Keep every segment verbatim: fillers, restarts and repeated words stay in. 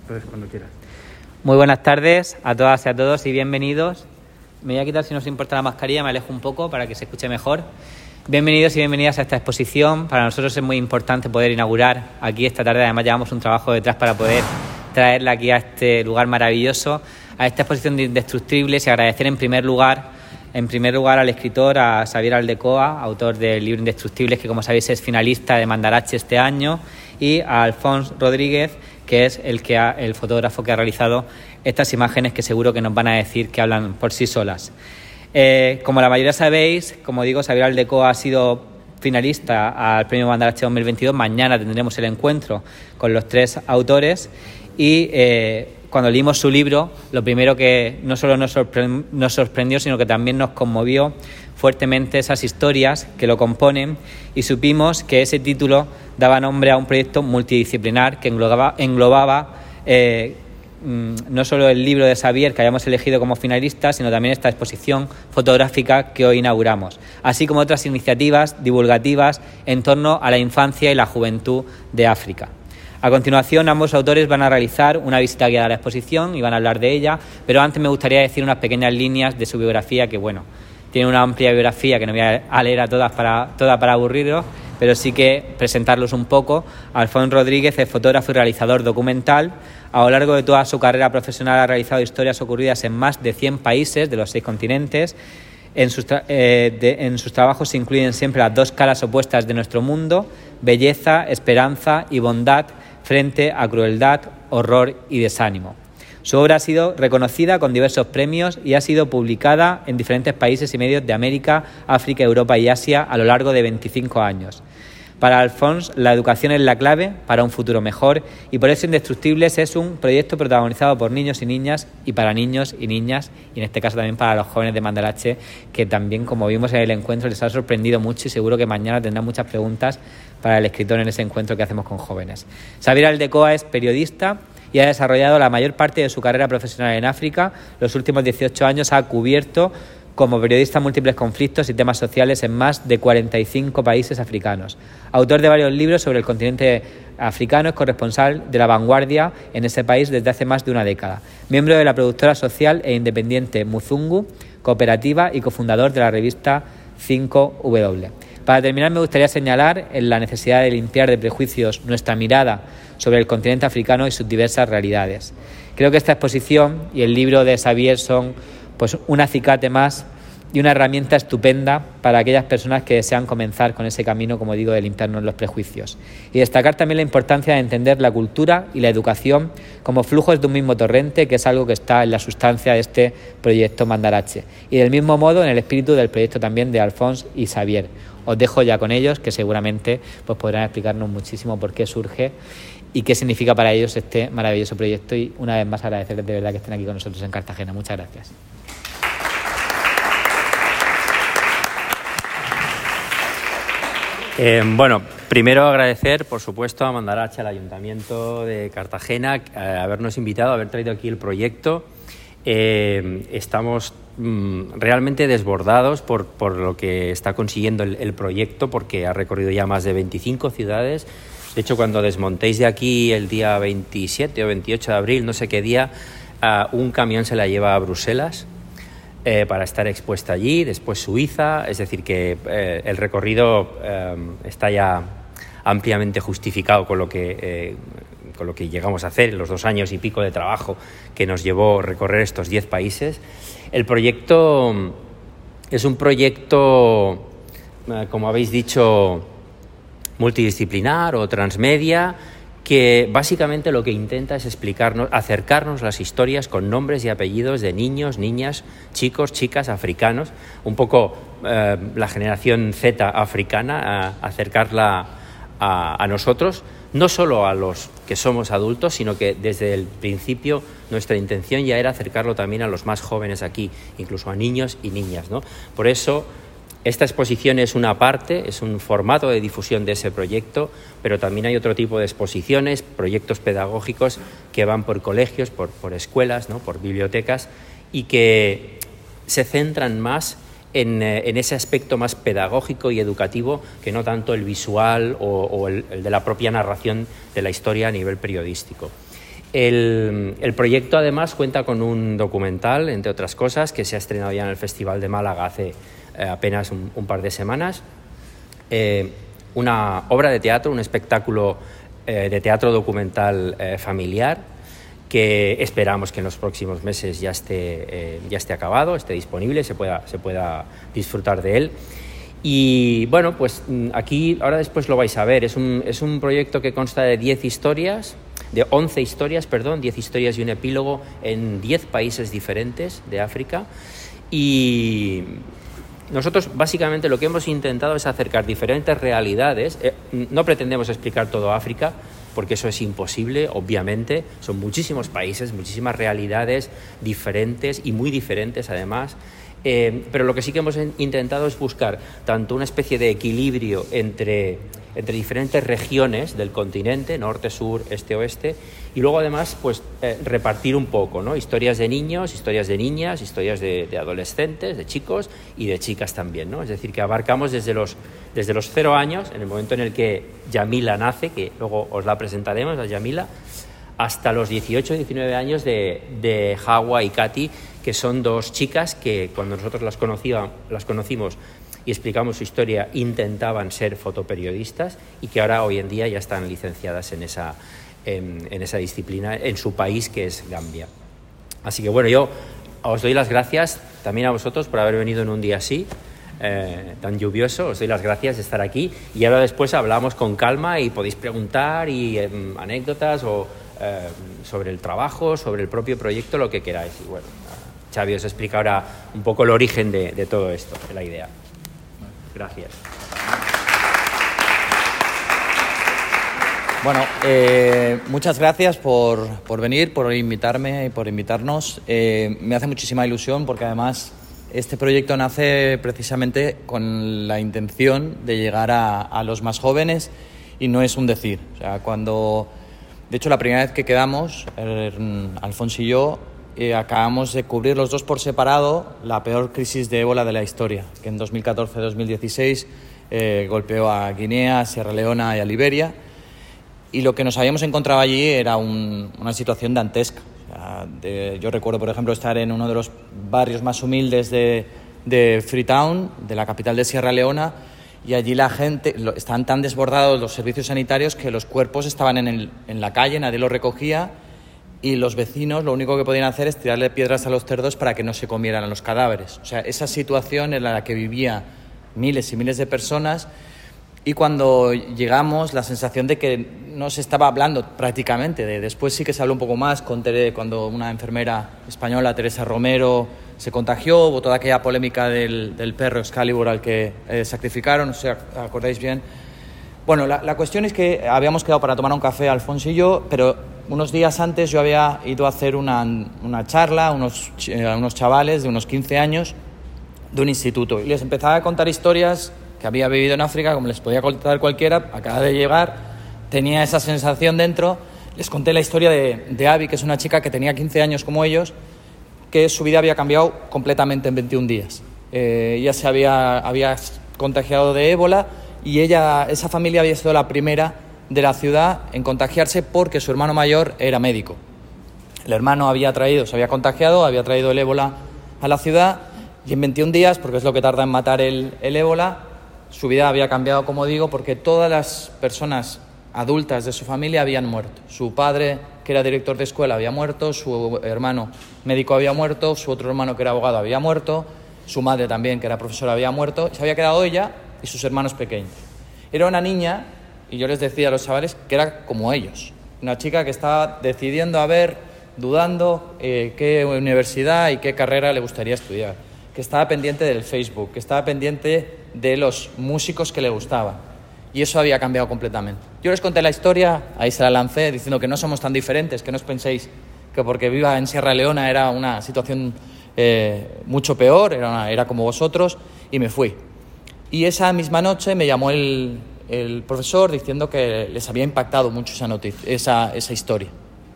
Entonces, cuando quieras. Muy buenas tardes a todas y a todos y bienvenidos. Me voy a quitar, si no os importa, la mascarilla, me alejo un poco para que se escuche mejor. Bienvenidos y bienvenidas a esta exposición. Para nosotros es muy importante poder inaugurar aquí esta tarde. Además, llevamos un trabajo detrás para poder traerla aquí a este lugar maravilloso, a esta exposición de Indestructibles, y agradecer en primer lugar, en primer lugar al escritor, a Xavier Aldecoa, autor del libro Indestructibles, que como sabéis es finalista de Mandarache este año, y a Alfons Rodríguez, que es el, que ha, el fotógrafo que ha realizado estas imágenes que seguro que nos van a decir que hablan por sí solas. Eh, como la mayoría sabéis, como digo, Xavier Aldecoa ha sido finalista al Premio Mandarache dos mil veintidós. Mañana tendremos el encuentro con los tres autores y eh, cuando leímos su libro, lo primero que no solo nos, sorpre- nos sorprendió, sino que también nos conmovió fuertemente esas historias que lo componen, y supimos que ese título daba nombre a un proyecto multidisciplinar que englobaba, englobaba eh, no solo el libro de Xavier que hayamos elegido como finalista, sino también esta exposición fotográfica que hoy inauguramos, así como otras iniciativas divulgativas en torno a la infancia y la juventud de África. A continuación, ambos autores van a realizar una visita guiada a la exposición y van a hablar de ella, pero antes me gustaría decir unas pequeñas líneas de su biografía, que bueno, tiene una amplia biografía que no voy a leer a todas para, toda para aburriros, pero sí que presentarlos un poco. Alfons Rodríguez es fotógrafo y realizador documental. A lo largo de toda su carrera profesional ha realizado historias ocurridas en más de cien países de los seis continentes. En sus, tra- eh, de, en sus trabajos se incluyen siempre las dos caras opuestas de nuestro mundo: belleza, esperanza y bondad frente a crueldad, horror y desánimo. Su obra ha sido reconocida con diversos premios y ha sido publicada en diferentes países y medios de América, África, Europa y Asia a lo largo de veinticinco años. Para Alfons, la educación es la clave para un futuro mejor, y por eso Indestructibles es un proyecto protagonizado por niños y niñas, y para niños y niñas, y en este caso también para los jóvenes de Mandarache, que también, como vimos en el encuentro, les ha sorprendido mucho, y seguro que mañana tendrán muchas preguntas para el escritor en ese encuentro que hacemos con jóvenes. Xavier Aldecoa es periodista y ha desarrollado la mayor parte de su carrera profesional en África. Los últimos dieciocho años ha cubierto como periodista múltiples conflictos y temas sociales en más de cuarenta y cinco países africanos. Autor de varios libros sobre el continente africano, es corresponsal de La Vanguardia en ese país desde hace más de una década. Miembro de la productora social e independiente Muzungu Cooperativa y cofundador de la revista cinco W. Para terminar, me gustaría señalar en la necesidad de limpiar de prejuicios nuestra mirada sobre el continente africano y sus diversas realidades. Creo que esta exposición y el libro de Xavier son pues un acicate más y una herramienta estupenda para aquellas personas que desean comenzar con ese camino, como digo, de limpiarnos los prejuicios. Y destacar también la importancia de entender la cultura y la educación como flujos de un mismo torrente, que es algo que está en la sustancia de este proyecto Mandarache. Y del mismo modo en el espíritu del proyecto también de Alfons y Xavier. Os dejo ya con ellos, que seguramente pues podrán explicarnos muchísimo por qué surge y qué significa para ellos este maravilloso proyecto. Y una vez más agradecerles de verdad que estén aquí con nosotros en Cartagena. Muchas gracias. Eh, bueno, primero agradecer, por supuesto, a Mandarache, al Ayuntamiento de Cartagena, eh, habernos invitado, haber traído aquí el proyecto. Eh, estamos mm, realmente desbordados por, por lo que está consiguiendo el, el proyecto, porque ha recorrido ya más de veinticinco ciudades. De hecho, cuando desmontéis de aquí el día veintisiete o veintiocho de abril, no sé qué día, uh, un camión se la lleva a Bruselas eh, para estar expuesta allí, después Suiza. Es decir, que eh, el recorrido eh, está ya ampliamente justificado con lo que... Eh, con lo que llegamos a hacer en los dos años y pico de trabajo que nos llevó recorrer estos diez países. El proyecto es un proyecto, como habéis dicho, multidisciplinar o transmedia, que básicamente lo que intenta es explicarnos, acercarnos las historias con nombres y apellidos de niños, niñas, chicos, chicas africanos, un poco eh, la generación Z africana, a acercarla a, a nosotros, no solo a los que somos adultos, sino que desde el principio nuestra intención ya era acercarlo también a los más jóvenes aquí, incluso a niños y niñas, ¿no? Por eso esta exposición es una parte, es un formato de difusión de ese proyecto, pero también hay otro tipo de exposiciones, proyectos pedagógicos que van por colegios, por, por escuelas, ¿no? Por bibliotecas, y que se centran más En, en ese aspecto más pedagógico y educativo que no tanto el visual o, o el, el de la propia narración de la historia a nivel periodístico. El, el proyecto además cuenta con un documental, entre otras cosas, que se ha estrenado ya en el Festival de Málaga hace eh, apenas un, un par de semanas. Eh, una obra de teatro, un espectáculo eh, de teatro documental eh, familiar, que esperamos que en los próximos meses ya esté, eh, ya esté acabado, esté disponible, se pueda, se pueda disfrutar de él. Y bueno, pues aquí ahora después lo vais a ver. Es un, es un proyecto que consta de diez historias, de once historias, perdón, diez historias y un epílogo en diez países diferentes de África. Y nosotros básicamente lo que hemos intentado es acercar diferentes realidades. Eh, no pretendemos explicar todo África, porque eso es imposible, obviamente. Son muchísimos países, muchísimas realidades diferentes y muy diferentes además. Eh, pero lo que sí que hemos intentado es buscar tanto una especie de equilibrio entre, entre diferentes regiones del continente, norte, sur, este, oeste, y luego además pues eh, repartir un poco, ¿no? Historias de niños, historias de niñas, historias de, de adolescentes, de chicos y de chicas también, ¿no? Es decir, que abarcamos desde los, desde los cero años, en el momento en el que Yamila nace, que luego os la presentaremos, a Yamila, hasta los dieciocho, diecinueve años de, de Hawa y Katy, que son dos chicas que cuando nosotros las, conocíamos, las conocimos y explicamos su historia intentaban ser fotoperiodistas y que ahora hoy en día ya están licenciadas en esa, en, en esa disciplina en su país, que es Gambia. Así que bueno, yo os doy las gracias también a vosotros por haber venido en un día así, eh, tan lluvioso. Os doy las gracias de estar aquí y ahora después hablamos con calma y podéis preguntar y eh, anécdotas o eh, sobre el trabajo, sobre el propio proyecto, lo que queráis. Y bueno, Xavi os explica ahora un poco el origen de, de todo esto, de la idea. Gracias. Bueno, eh, muchas gracias por, por venir, por invitarme y por invitarnos. Eh, me hace muchísima ilusión porque además este proyecto nace precisamente con la intención de llegar a, a los más jóvenes y no es un decir. O sea, cuando, de hecho, la primera vez que quedamos, eh, Alfonso y yo, Eh, acabamos de cubrir los dos por separado la peor crisis de ébola de la historia, que en dos mil catorce dos mil dieciséis eh, golpeó a Guinea, a Sierra Leona y a Liberia, y lo que nos habíamos encontrado allí era un, una situación dantesca. O sea, de, yo recuerdo, por ejemplo, estar en uno de los barrios más humildes de, de Freetown, de la capital de Sierra Leona, y allí la gente, lo, estaban tan desbordados los servicios sanitarios que los cuerpos estaban en, el, en la calle, nadie los recogía, y los vecinos lo único que podían hacer es tirarle piedras a los cerdos para que no se comieran a los cadáveres. O sea, esa situación en la que vivía miles y miles de personas, y cuando llegamos la sensación de que no se estaba hablando prácticamente, de, después sí que se habló un poco más con Tere, cuando una enfermera española, Teresa Romero, se contagió, hubo toda aquella polémica del, del perro Excalibur al que eh, sacrificaron, no sé si acordáis bien. Bueno, la, la cuestión es que habíamos quedado para tomar un café, Alfonso y yo, pero unos días antes yo había ido a hacer una, una charla a unos, a unos chavales de unos quince años de un instituto y les empezaba a contar historias que había vivido en África, como les podía contar cualquiera. Acaba de llegar, tenía esa sensación dentro. Les conté la historia de, de Abby, que es una chica que tenía quince años como ellos, que su vida había cambiado completamente en veintiún días. Eh, ella se había, había contagiado de ébola y ella, esa familia había sido la primera de la ciudad en contagiarse porque su hermano mayor era médico. El hermano había traído, se había contagiado, había traído el ébola a la ciudad y en veintiún días, porque es lo que tarda en matar el, el ébola, su vida había cambiado, como digo, porque todas las personas adultas de su familia habían muerto. Su padre, que era director de escuela, había muerto, su hermano médico había muerto, su otro hermano, que era abogado, había muerto, su madre también, que era profesora, había muerto, y se había quedado ella y sus hermanos pequeños. Era una niña, y yo les decía a los chavales que era como ellos, una chica que estaba decidiendo, a ver, dudando eh, qué universidad y qué carrera le gustaría estudiar, que estaba pendiente del Facebook, que estaba pendiente de los músicos que le gustaban, y eso había cambiado completamente. Yo les conté la historia, ahí se la lancé, diciendo que no somos tan diferentes, que no os penséis que porque viva en Sierra Leona era una situación eh, mucho peor, era, una, era como vosotros, y me fui. Y esa misma noche me llamó el el profesor diciendo que les había impactado mucho esa noticia, esa, esa historia,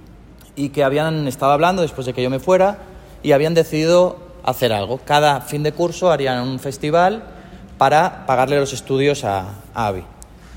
y que habían estado hablando después de que yo me fuera y habían decidido hacer algo. Cada fin de curso harían un festival para pagarle los estudios a, a Abby.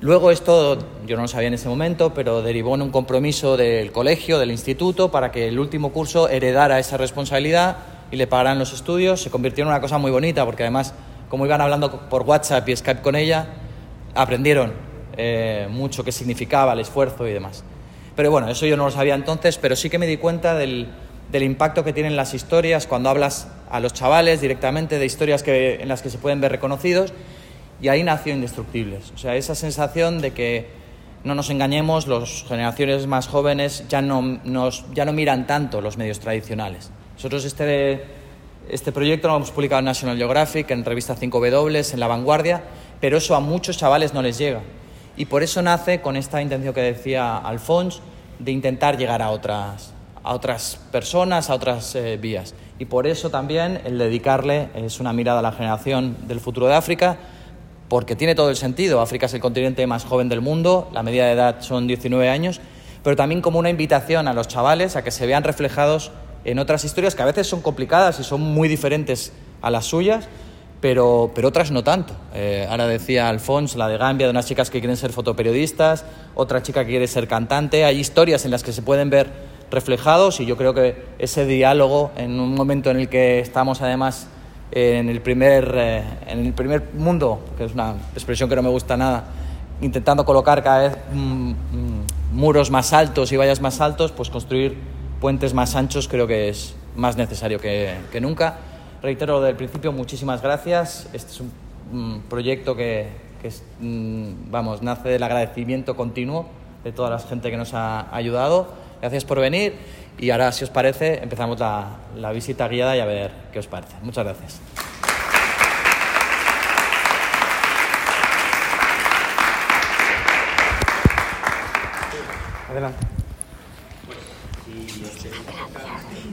Luego esto, yo no lo sabía en ese momento, pero derivó en un compromiso del colegio, del instituto, para que el último curso heredara esa responsabilidad y le pagaran los estudios. Se convirtió en una cosa muy bonita, porque además, como iban hablando por WhatsApp y Skype con ella, aprendieron eh, mucho qué significaba el esfuerzo y demás. Pero bueno, eso yo no lo sabía entonces, pero sí que me di cuenta del, del impacto que tienen las historias cuando hablas a los chavales directamente de historias que, en las que se pueden ver reconocidos. Y ahí nació Indestructibles. O sea, esa sensación de que, no nos engañemos, las generaciones más jóvenes ya no, nos, ya no miran tanto los medios tradicionales. Nosotros este, este proyecto lo hemos publicado en National Geographic, en revista cinco W, en La Vanguardia, pero eso a muchos chavales no les llega. Y por eso nace con esta intención que decía Alfons, de intentar llegar a otras, a otras personas, a otras eh, vías. Y por eso también el dedicarle es una mirada a la generación del futuro de África, porque tiene todo el sentido. África es el continente más joven del mundo, la media de edad son diecinueve años, pero también como una invitación a los chavales a que se vean reflejados en otras historias que a veces son complicadas y son muy diferentes a las suyas, pero, pero otras no tanto. Eh, ahora decía Alfons, la de Gambia, de unas chicas que quieren ser fotoperiodistas, otra chica que quiere ser cantante. Hay historias en las que se pueden ver reflejados y yo creo que ese diálogo, en un momento en el que estamos además en el primer, eh, en el primer mundo, que es una expresión que no me gusta nada, intentando colocar cada vez mm, mm, muros más altos y vallas más altos, pues construir puentes más anchos creo que es más necesario que, que nunca. Reitero del principio, muchísimas gracias. Este es un mm, proyecto que, que es, mm, vamos, nace del agradecimiento continuo de toda la gente que nos ha ayudado. Gracias por venir. Y ahora, si os parece, empezamos la, la visita guiada y a ver qué os parece. Muchas gracias. Adelante.